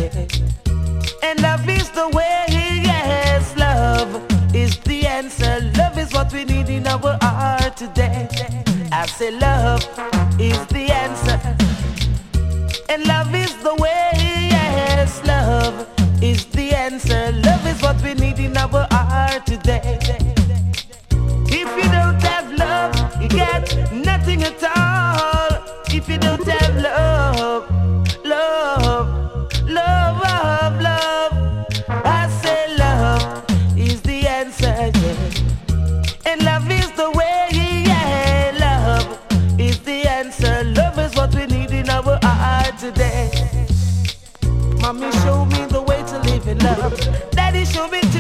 And love is the way, yes, love is the answer. Love is what we need in our heart today. I say love is the answer. And love is the way, yes, love is the answer. Love is what we need in our heart today. If you don't have love, you get nothing at all. If you don't have love, love, love, love, love, I say love is the answer, yeah. And love is the way, yeah, love is the answer. Love is what we need in our heart today. Mommy showed me the way to live in love. Daddy showed me